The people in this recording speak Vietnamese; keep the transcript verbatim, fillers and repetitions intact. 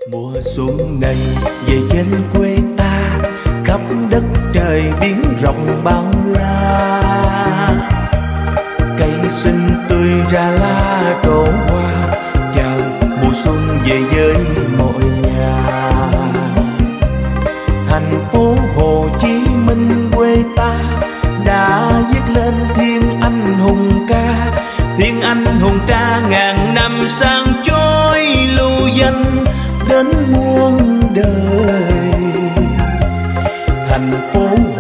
Mùa xuân này về trên quê ta, khắp đất trời biến rộng bao la. Cây xinh tươi ra lá trổ hoa, chào mùa xuân về với mọi nhà. Thành phố Hồ Chí Minh quê ta đã viết lên thiên anh hùng ca, thiên anh hùng ca ngàn năm sang trôi lưu danh đến muôn đời. Thành phố